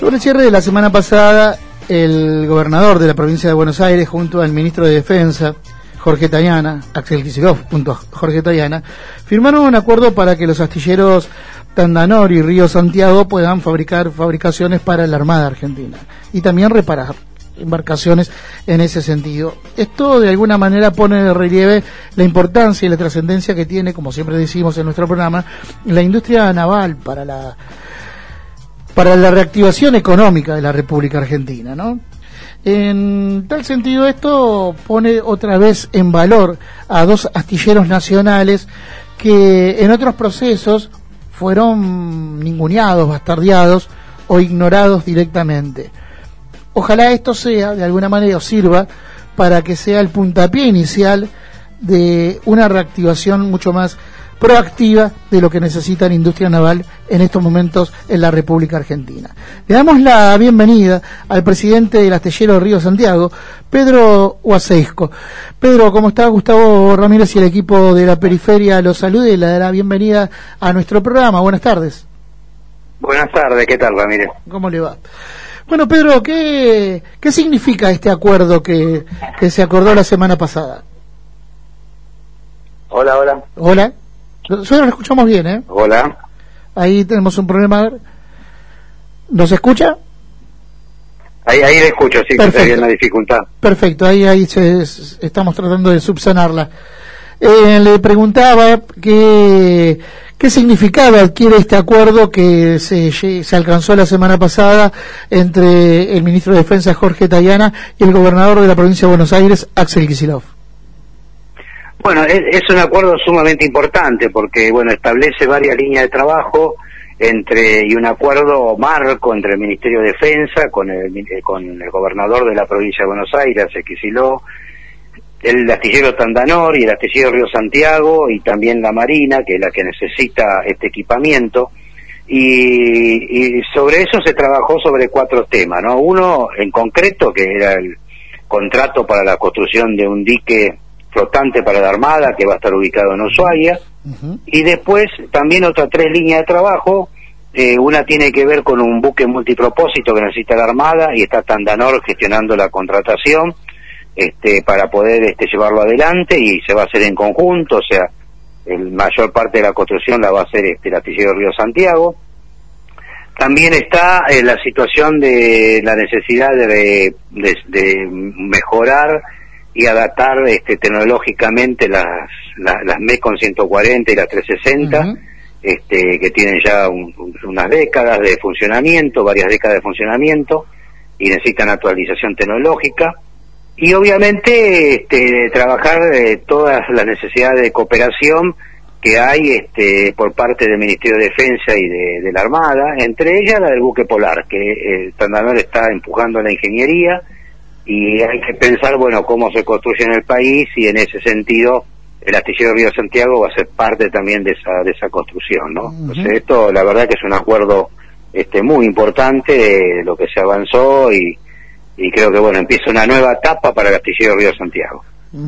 Sobre el cierre de la semana pasada, el gobernador de la provincia de Buenos Aires, junto al ministro de Defensa, Jorge Tayana, Axel Kicillof, junto a Jorge Tayana, firmaron un acuerdo para que los astilleros Tandanor y Río Santiago puedan fabricar fabricaciones para la Armada Argentina y también reparar embarcaciones en ese sentido. Esto de alguna manera pone de relieve la importancia y la trascendencia que tiene, como siempre decimos en nuestro programa, la industria naval para la reactivación económica de la República Argentina, ¿no? En tal sentido, esto pone otra vez en valor a dos astilleros nacionales que en otros procesos fueron ninguneados, bastardeados o ignorados directamente. Ojalá esto sea, de alguna manera, sirva para que sea el puntapié inicial de una reactivación mucho más proactiva de lo que necesita la industria naval en estos momentos en la República Argentina. Le damos la bienvenida al presidente del astillero Río Santiago, Pedro Uaceisco. Pedro, ¿cómo está? Gustavo Ramírez y el equipo de la Periferia los saluda y le da la bienvenida a nuestro programa. Buenas tardes. Buenas tardes, ¿qué tal, Ramírez? ¿Cómo le va? Bueno, Pedro, ¿qué significa este acuerdo que se acordó la semana pasada? Hola, hola. Hola. Nosotros lo escuchamos bien, ¿eh? Hola. Ahí tenemos un problema. ¿Nos escucha? Ahí le escucho, sí, perfecto. Que hay una dificultad. Perfecto, ahí estamos tratando de subsanarla. Le preguntaba qué significado adquiere este acuerdo que se alcanzó la semana pasada entre el ministro de Defensa, Jorge Tayana, y el gobernador de la provincia de Buenos Aires, Axel Kicillof. Bueno, es un acuerdo sumamente importante porque, bueno, establece varias líneas de trabajo y un acuerdo marco entre el Ministerio de Defensa con el gobernador de la provincia de Buenos Aires, Kicillof, el astillero Tandanor y el astillero Río Santiago y también la Marina, que es la que necesita este equipamiento. Y sobre eso se trabajó sobre 4 temas, ¿no? Uno en concreto, que era el contrato para la construcción de un dique flotante para la Armada, que va a estar ubicado en Ushuaia, y después también otras 3 líneas de trabajo. Una tiene que ver con un buque multipropósito que necesita la Armada, y está Tandanor gestionando la contratación para poder llevarlo adelante, y se va a hacer en conjunto, o sea, la mayor parte de la construcción la va a hacer el astillero Río Santiago. También está la situación de la necesidad de mejorar y adaptar tecnológicamente las MECON 140 y las 360, que tienen ya unas décadas de funcionamiento, varias décadas de funcionamiento, y necesitan actualización tecnológica. Y obviamente trabajar todas las necesidades de cooperación que hay por parte del Ministerio de Defensa y de la Armada, entre ellas la del buque polar, que Tandanor está empujando la ingeniería, y hay que pensar, bueno, cómo se construye en el país, y en ese sentido el astillero Río Santiago va a ser parte también de esa construcción, ¿no? Entonces esto, la verdad que es un acuerdo muy importante, lo que se avanzó, y creo que, bueno, empieza una nueva etapa para el astillero Río Santiago.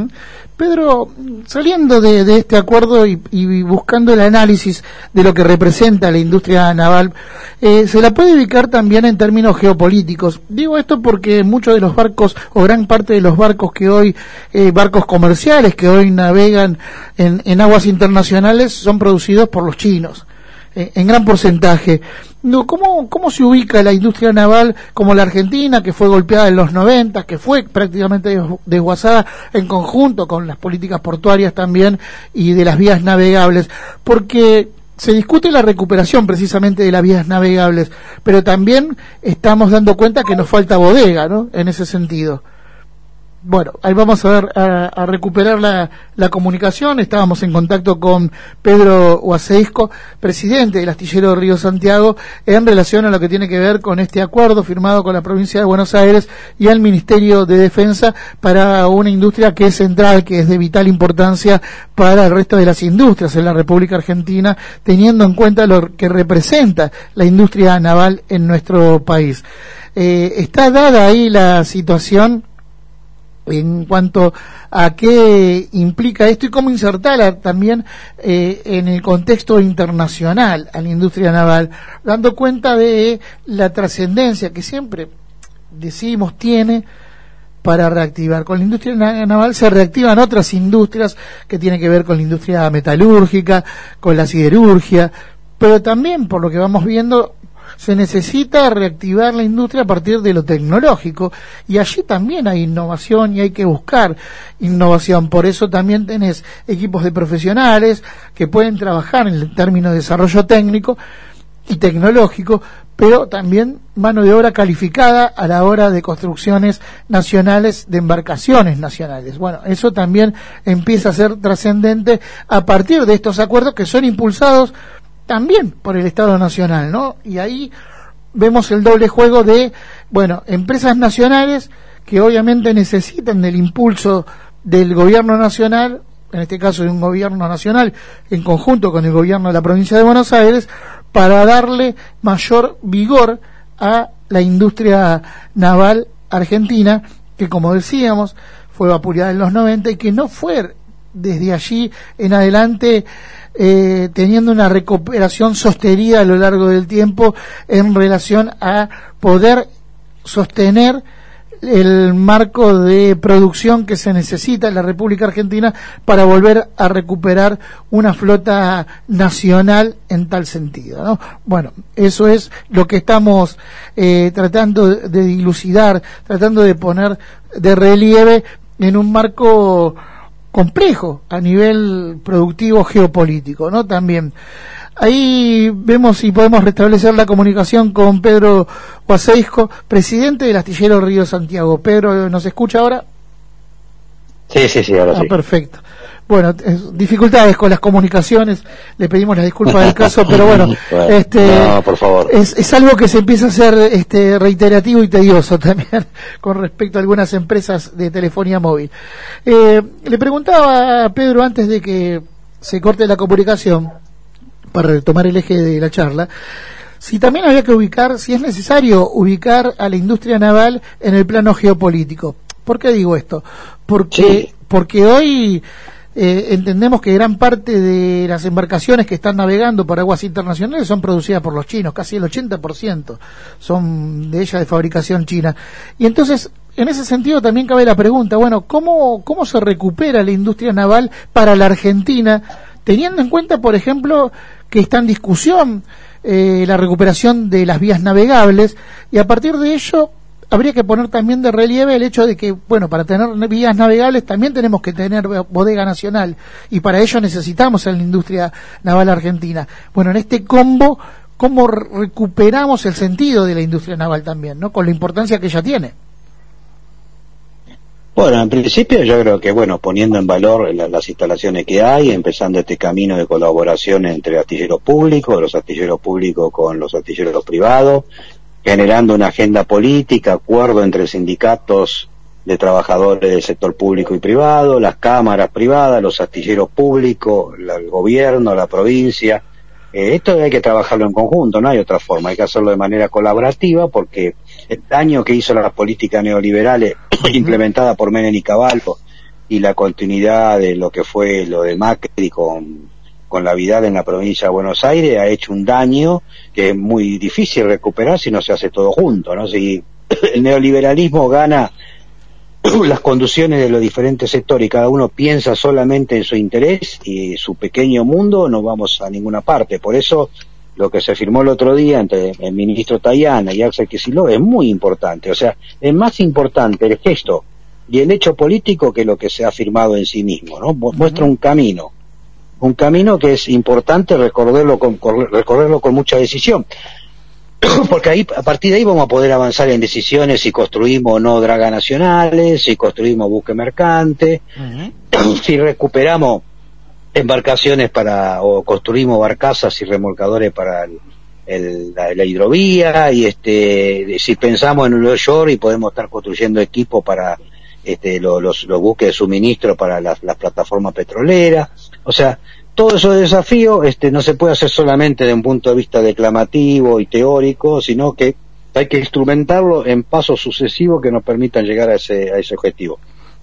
Pedro, saliendo de este acuerdo y buscando el análisis de lo que representa la industria naval, se la puede ubicar también en términos geopolíticos. Digo esto porque muchos de los barcos, o gran parte de los barcos que hoy, barcos comerciales que hoy navegan en aguas internacionales, son producidos por los chinos, en gran porcentaje. ¿Cómo se ubica la industria naval como la Argentina, que fue golpeada en los 90, que fue prácticamente desguazada en conjunto con las políticas portuarias también y de las vías navegables? Porque se discute la recuperación precisamente de las vías navegables, pero también estamos dando cuenta que nos falta bodega, ¿no?, en ese sentido. Bueno, ahí vamos a recuperar la comunicación. Estábamos en contacto con Pedro Uaceisco, presidente del astillero Río Santiago, en relación a lo que tiene que ver con este acuerdo firmado con la provincia de Buenos Aires y el Ministerio de Defensa para una industria que es central, que es de vital importancia para el resto de las industrias en la República Argentina, teniendo en cuenta lo que representa la industria naval en nuestro país. ¿Está dada ahí la situación en cuanto a qué implica esto y cómo insertarla también en el contexto internacional a la industria naval, dando cuenta de la trascendencia que siempre decimos tiene para reactivar. Con la industria naval se reactivan otras industrias que tienen que ver con la industria metalúrgica, con la siderurgia, pero también, por lo que vamos viendo, se necesita reactivar la industria a partir de lo tecnológico, y allí también hay innovación y hay que buscar innovación. Por eso también tenés equipos de profesionales que pueden trabajar en el término de desarrollo técnico y tecnológico, pero también mano de obra calificada a la hora de construcciones nacionales, de embarcaciones nacionales. Bueno, eso también empieza a ser trascendente a partir de estos acuerdos que son impulsados también por el Estado Nacional, ¿no? Y ahí vemos el doble juego de, bueno, empresas nacionales que obviamente necesitan del impulso del gobierno nacional, en este caso de un gobierno nacional en conjunto con el gobierno de la provincia de Buenos Aires, para darle mayor vigor a la industria naval argentina, que como decíamos, fue vapuleada en los 90 y que no fue desde allí en adelante teniendo una recuperación sostenida a lo largo del tiempo en relación a poder sostener el marco de producción que se necesita en la República Argentina para volver a recuperar una flota nacional en tal sentido, ¿no? Bueno, eso es lo que estamos tratando de dilucidar, tratando de poner de relieve en un marco complejo a nivel productivo geopolítico, ¿no? También ahí vemos si podemos restablecer la comunicación con Pedro Guaseisco, presidente del astillero Río Santiago. Pedro, ¿nos escucha ahora? Sí, ahora sí. Perfecto. Bueno, dificultades con las comunicaciones, le pedimos las disculpas del caso, pero bueno, no, por favor. Es algo que se empieza a hacer reiterativo y tedioso también con respecto a algunas empresas de telefonía móvil. Le preguntaba a Pedro antes de que se corte la comunicación, para retomar el eje de la charla, si también había que ubicar, si es necesario ubicar a la industria naval en el plano geopolítico. ¿Por qué digo esto? Porque hoy entendemos que gran parte de las embarcaciones que están navegando por aguas internacionales son producidas por los chinos, casi el 80% son de ellas de fabricación china. Y entonces, en ese sentido también cabe la pregunta, bueno, ¿cómo se recupera la industria naval para la Argentina, teniendo en cuenta, por ejemplo, que está en discusión la recuperación de las vías navegables, y a partir de ello habría que poner también de relieve el hecho de que, bueno, para tener vías navegables también tenemos que tener bodega nacional, y para ello necesitamos a la industria naval argentina. Bueno, en este combo, ¿cómo recuperamos el sentido de la industria naval también, ¿no? Con la importancia que ella tiene. Bueno, en principio yo creo que, bueno, poniendo en valor las instalaciones que hay, empezando este camino de colaboración entre astilleros públicos, los astilleros públicos con los astilleros privados, generando una agenda política, acuerdo entre sindicatos de trabajadores del sector público y privado, las cámaras privadas, los astilleros públicos, el gobierno, la provincia. Esto hay que trabajarlo en conjunto, no hay otra forma, hay que hacerlo de manera colaborativa, porque el daño que hizo las políticas neoliberales implementadas por Menem y Caballo y la continuidad de lo que fue lo de Macri con la Vidal en la provincia de Buenos Aires ha hecho un daño que es muy difícil recuperar si no se hace todo junto, ¿no? Si el neoliberalismo gana las conducciones de los diferentes sectores y cada uno piensa solamente en su interés y su pequeño mundo, no vamos a ninguna parte. Por eso lo que se firmó el otro día entre el ministro Tayana y Axel Kicillof es muy importante. O sea, es más importante el gesto y el hecho político que lo que se ha firmado en sí mismo, ¿no? Muestra un camino que es importante recorrerlo con mucha decisión. Porque ahí, a partir de ahí vamos a poder avanzar en decisiones si construimos o no dragas nacionales, si construimos buque mercante, si recuperamos embarcaciones o construimos barcazas y remolcadores para la hidrovía, y si pensamos en un offshore y podemos estar construyendo equipos para los buques de suministro para las plataformas petroleras. O sea, todo esos desafíos no se puede hacer solamente de un punto de vista declamativo y teórico, sino que hay que instrumentarlo en pasos sucesivos que nos permitan llegar a ese objetivo.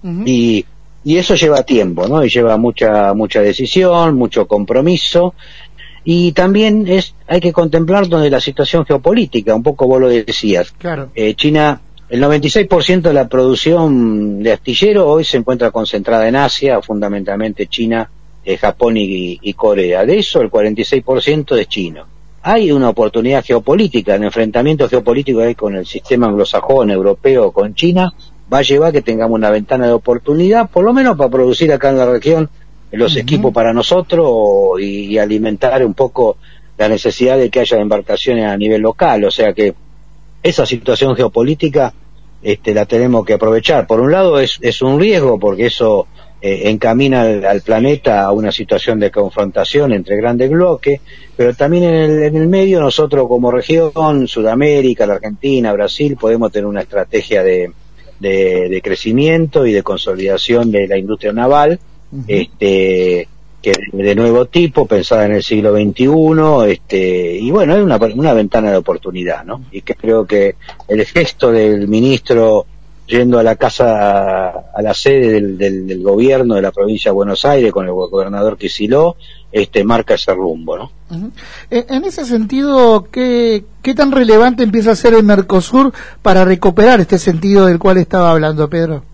Y eso lleva tiempo, ¿no? Y lleva mucha decisión, mucho compromiso, y también hay que contemplar donde la situación geopolítica, un poco vos lo decías. Claro. China, el 96% de la producción de astillero hoy se encuentra concentrada en Asia, fundamentalmente China, Japón y Corea. De eso, el 46% es chino. Hay una oportunidad geopolítica, el enfrentamiento geopolítico que hay con el sistema anglosajón, europeo, con China, va a llevar a que tengamos una ventana de oportunidad, por lo menos para producir acá en la región los equipos para nosotros y alimentar un poco la necesidad de que haya embarcaciones a nivel local. O sea que esa situación geopolítica la tenemos que aprovechar. Por un lado es un riesgo porque eso encamina al planeta a una situación de confrontación entre grandes bloques, pero también en el medio nosotros como región, Sudamérica, la Argentina, Brasil, podemos tener una estrategia de crecimiento y de consolidación de la industria naval, que de nuevo tipo, pensada en el siglo XXI, y bueno, es una ventana de oportunidad, ¿no? Y que creo que el gesto del ministro yendo a la casa, a la sede del gobierno de la provincia de Buenos Aires con el gobernador Kicillof, marca ese rumbo, ¿no? En ese sentido, ¿qué tan relevante empieza a ser el Mercosur para recuperar este sentido del cual estaba hablando, Pedro?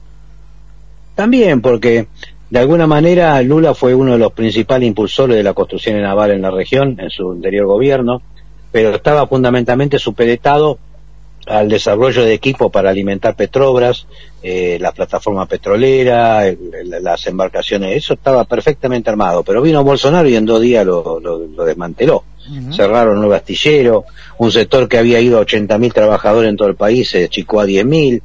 También porque de alguna manera Lula fue uno de los principales impulsores de la construcción naval en la región en su anterior gobierno, pero estaba fundamentalmente supeditado al desarrollo de equipos para alimentar Petrobras, la plataforma petrolera, las embarcaciones, eso estaba perfectamente armado, pero vino Bolsonaro y en 2 días lo desmanteló. Cerraron 9 astilleros, un sector que había ido a 80.000 trabajadores en todo el país se achicó a 10.000,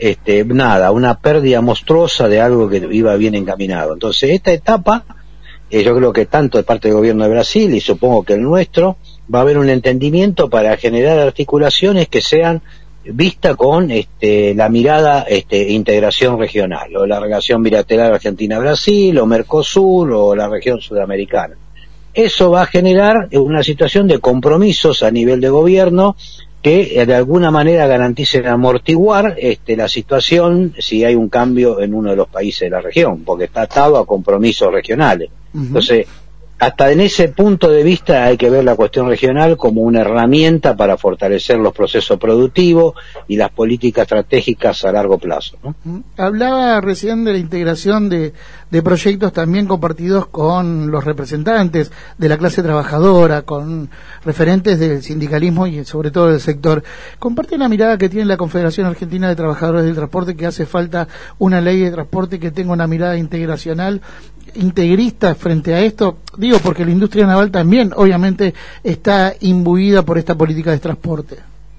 una pérdida monstruosa de algo que iba bien encaminado. Entonces esta etapa, yo creo que tanto de parte del gobierno de Brasil y supongo que el nuestro, va a haber un entendimiento para generar articulaciones que sean vistas con la mirada integración regional, o la relación bilateral Argentina-Brasil, o Mercosur, o la región sudamericana. Eso va a generar una situación de compromisos a nivel de gobierno que de alguna manera garanticen amortiguar la situación si hay un cambio en uno de los países de la región, porque está atado a compromisos regionales. Entonces, hasta en ese punto de vista hay que ver la cuestión regional como una herramienta para fortalecer los procesos productivos y las políticas estratégicas a largo plazo, ¿no? Hablaba recién de la integración de proyectos también compartidos con los representantes de la clase trabajadora, con referentes del sindicalismo y sobre todo del sector. ¿Comparte la mirada que tiene la Confederación Argentina de Trabajadores del Transporte, que hace falta una ley de transporte que tenga una mirada integracional, integrista frente a esto? Digo, porque la industria naval también obviamente está imbuida por esta política de transporte.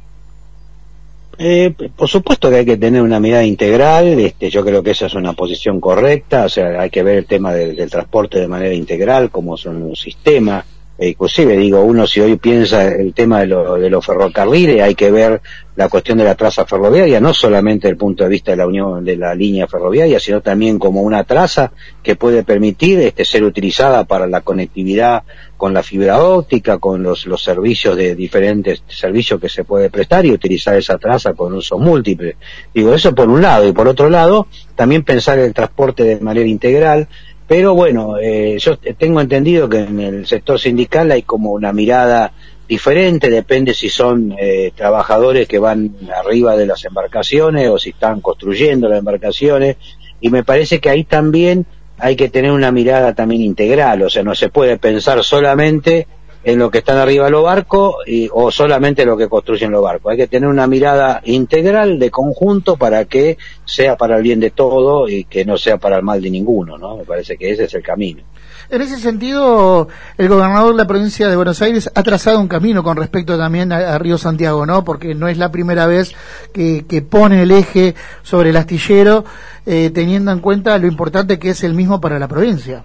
Por supuesto que hay que tener una mirada integral, yo creo que esa es una posición correcta, o sea, hay que ver el tema del transporte de manera integral, como son un sistema. Inclusive digo, uno si hoy piensa el tema de los ferrocarriles, hay que ver la cuestión de la traza ferroviaria, no solamente desde el punto de vista de la unión de la línea ferroviaria, sino también como una traza que puede permitir ser utilizada para la conectividad con la fibra óptica, con los servicios de diferentes servicios que se puede prestar y utilizar esa traza con usos múltiples. Digo, eso por un lado, y por otro lado, también pensar el transporte de manera integral. Pero bueno, yo tengo entendido que en el sector sindical hay como una mirada diferente, depende si son trabajadores que van arriba de las embarcaciones o si están construyendo las embarcaciones, y me parece que ahí también hay que tener una mirada también integral, o sea, no se puede pensar solamente en lo que están arriba de los barcos o solamente lo que construyen los barcos. Hay que tener una mirada integral de conjunto para que sea para el bien de todo y que no sea para el mal de ninguno, ¿no? Me parece que ese es el camino. En ese sentido, el gobernador de la provincia de Buenos Aires ha trazado un camino con respecto también a Río Santiago, ¿no? Porque no es la primera vez que pone el eje sobre el astillero, teniendo en cuenta lo importante que es el mismo para la provincia.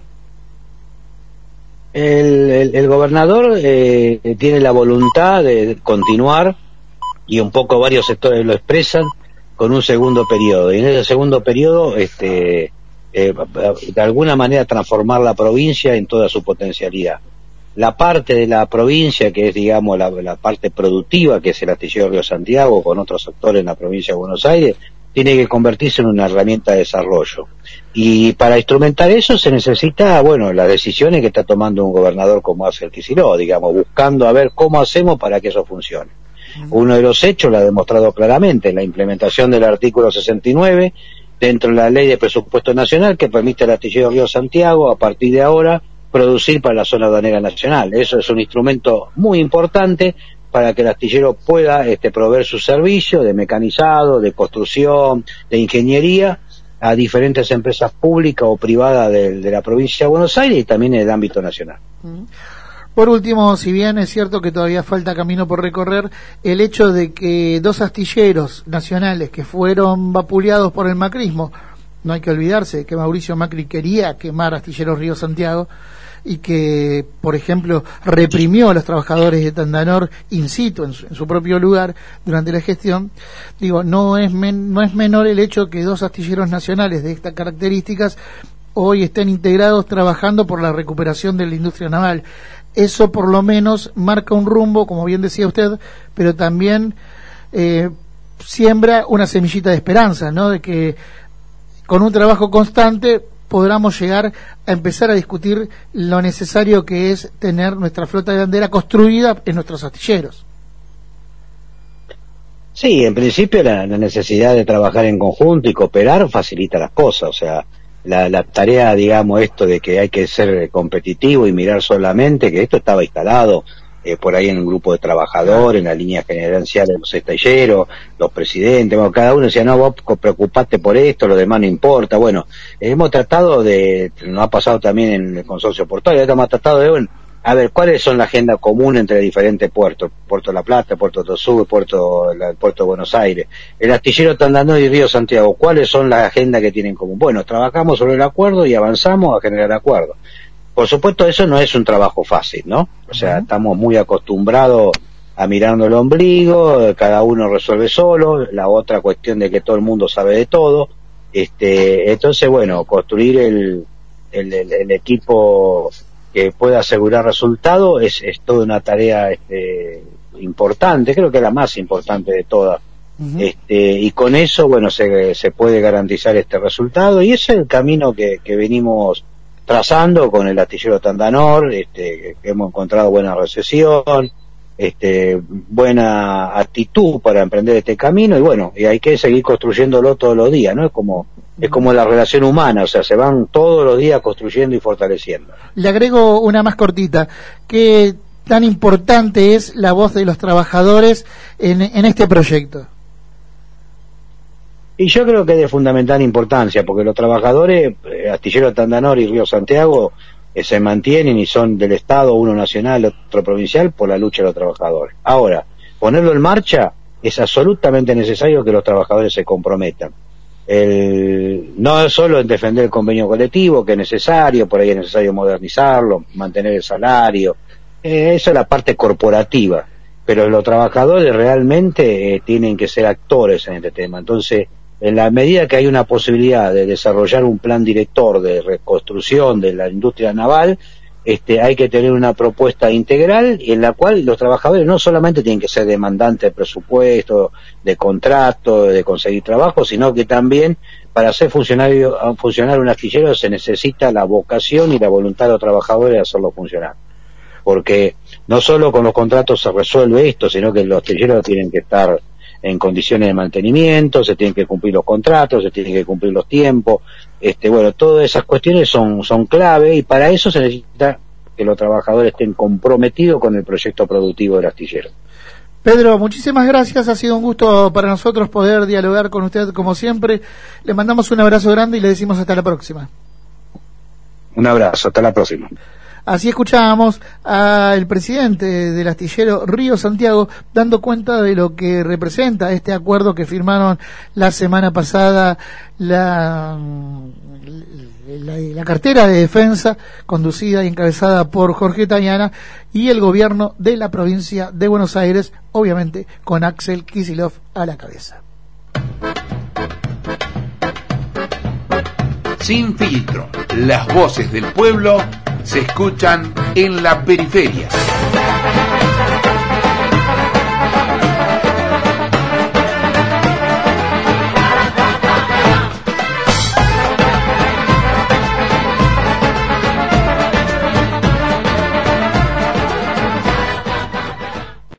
El gobernador tiene la voluntad de continuar, y un poco varios sectores lo expresan, con un segundo periodo, y en ese segundo periodo de alguna manera transformar la provincia en toda su potencialidad. La parte de la provincia que es, digamos, la parte productiva, que es el astillero Río Santiago, con otros sectores en la provincia de Buenos Aires, tiene que convertirse en una herramienta de desarrollo. Y para instrumentar eso se necesita, bueno, las decisiones que está tomando un gobernador como Axel Kicillof, digamos, buscando a ver cómo hacemos para que eso funcione. Uno de los hechos lo ha demostrado claramente, la implementación del artículo 69 dentro de la Ley de Presupuesto Nacional, que permite al astillero Río Santiago, a partir de ahora, producir para la zona aduanera nacional. Eso es un instrumento muy importante para que el astillero pueda proveer su servicio de mecanizado, de construcción, de ingeniería a diferentes empresas públicas o privadas de la provincia de Buenos Aires y también en el ámbito nacional. Por último, si bien es cierto que todavía falta camino por recorrer, el hecho de que 2 astilleros nacionales que fueron vapuleados por el macrismo, no hay que olvidarse que Mauricio Macri quería quemar Astilleros Río Santiago y que, por ejemplo, reprimió a los trabajadores de Tandanor in situ, en su propio lugar, durante la gestión. Digo, no es menor el hecho que 2 astilleros nacionales de estas características hoy estén integrados trabajando por la recuperación de la industria naval. Eso por lo menos marca un rumbo, como bien decía usted, pero también siembra una semillita de esperanza, ¿no? De que con un trabajo constante podamos llegar a empezar a discutir lo necesario que es tener nuestra flota de bandera construida en nuestros astilleros. Sí, en principio la necesidad de trabajar en conjunto y cooperar facilita las cosas, o sea, la tarea, digamos, esto de que hay que ser competitivo y mirar solamente, que esto estaba instalado por ahí en un grupo de trabajadores, en la línea gerencial de los astilleros, los presidentes, bueno, cada uno decía, no, vos preocupate por esto, lo demás no importa. Bueno, hemos tratado nos ha pasado también en el consorcio portuario, hemos tratado de, bueno, a ver, ¿cuáles son la agenda común entre diferentes puertos? Puerto La Plata, Puerto Tosú, Puerto de Buenos Aires, el astillero Tandanor y Río Santiago, ¿cuáles son las agendas que tienen en común? Bueno, trabajamos sobre el acuerdo y avanzamos a generar acuerdos. Por supuesto, eso no es un trabajo fácil, ¿no? O sea, estamos muy acostumbrados a mirarnos el ombligo, cada uno resuelve solo, la otra cuestión de que todo el mundo sabe de todo. Entonces, bueno, construir el equipo que pueda asegurar resultados es toda una tarea importante, creo que es la más importante de todas. Y con eso, bueno, se puede garantizar este resultado, y ese es el camino que venimos trazando con el astillero Tandanor, que hemos encontrado buena recesión, buena actitud para emprender este camino, y bueno, y hay que seguir construyéndolo todos los días, ¿no? Es como la relación humana, o sea, se van todos los días construyendo y fortaleciendo. Le agrego una más cortita. ¿Qué tan importante es la voz de los trabajadores en este proyecto? Y yo creo que es de fundamental importancia, porque los trabajadores, Astillero Tandanor y Río Santiago, se mantienen y son del Estado, uno nacional, otro provincial, por la lucha de los trabajadores. Ahora, ponerlo en marcha es absolutamente necesario que los trabajadores se comprometan. No solo en defender el convenio colectivo, que es necesario, por ahí es necesario modernizarlo, mantener el salario, esa es la parte corporativa, pero los trabajadores realmente tienen que ser actores en este tema. Entonces, en la medida que hay una posibilidad de desarrollar un plan director de reconstrucción de la industria naval, hay que tener una propuesta integral en la cual los trabajadores no solamente tienen que ser demandantes de presupuesto, de contrato, de conseguir trabajo, sino que también para hacer funcionar un astillero se necesita la vocación y la voluntad de los trabajadores de hacerlo funcionar. Porque no solo con los contratos se resuelve esto, sino que los astilleros tienen que estar en condiciones de mantenimiento, se tienen que cumplir los contratos, se tienen que cumplir los tiempos, bueno, todas esas cuestiones son clave, y para eso se necesita que los trabajadores estén comprometidos con el proyecto productivo del astillero. Pedro, muchísimas gracias, ha sido un gusto para nosotros poder dialogar con usted como siempre. Le mandamos un abrazo grande y le decimos hasta la próxima. Un abrazo, hasta la próxima. Así escuchábamos al presidente del astillero Río Santiago dando cuenta de lo que representa este acuerdo que firmaron la semana pasada la cartera de defensa, conducida y encabezada por Jorge Tañana, y el gobierno de la provincia de Buenos Aires, obviamente con Axel Kicillof a la cabeza. Sin filtro, las voces del pueblo se escuchan en la periferia.